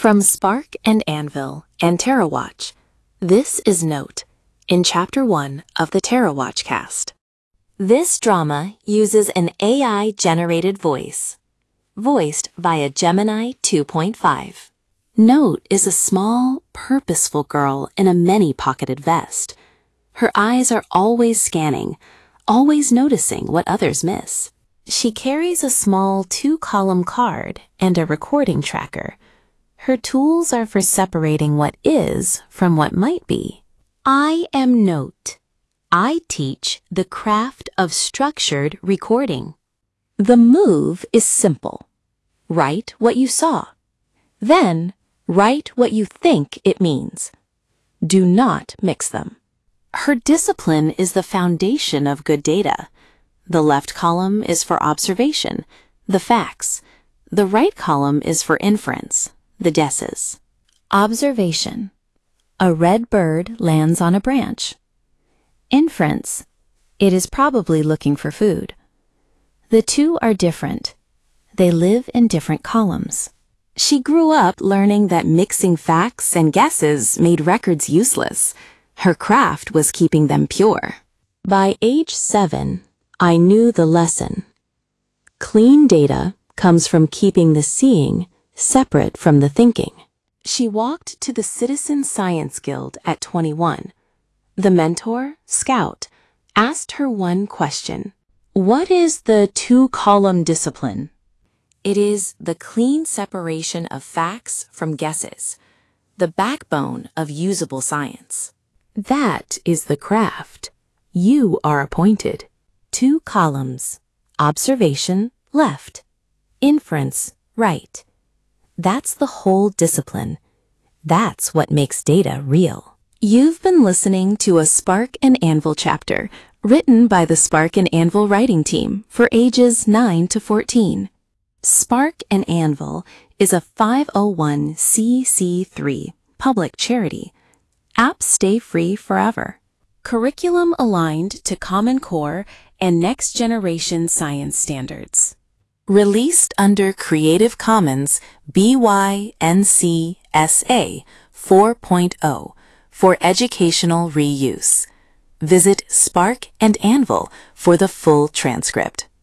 From Spark and Anvil and TerraWatch, this is Note in Chapter 1 of the TerraWatch cast. This drama uses an AI-generated voice, voiced via Gemini 2.5. Note is a small, purposeful girl in a many-pocketed vest. Her eyes are always scanning, always noticing what others miss. She carries a small 2-column card and a recording tracker. Her tools are for separating what is from what might be. I am Note. I teach the craft of structured recording. The move is simple. Write what you saw. Then, write what you think it means. Do not mix them. Her discipline is the foundation of good data. The left column is for observation, the facts. The right column is for inference, the guesses. Observation. A red bird lands on a branch. Inference. It is probably looking for food. The two are different. They live in different columns. She grew up learning that mixing facts and guesses made records useless. Her craft was keeping them pure. By age 7, I knew the lesson. Clean data comes from keeping the seeing separate from the thinking. She walked to the Citizen Science Guild at 21. The mentor, Scout, asked her one question. What is the 2-column discipline? It is the clean separation of facts from guesses, the backbone of usable science. That is the craft. You are appointed. 2 columns. Observation, left. Inference, right. That's the whole discipline. That's what makes data real. You've been listening to a Spark and Anvil chapter written by the Spark and Anvil writing team for ages 9 to 14. Spark and Anvil is a 501c3 public charity. Apps stay free forever. Curriculum aligned to Common Core and Next Generation Science standards. Released under Creative Commons BY-NC-SA 4.0 for educational reuse. Visit Spark and Anvil for the full transcript.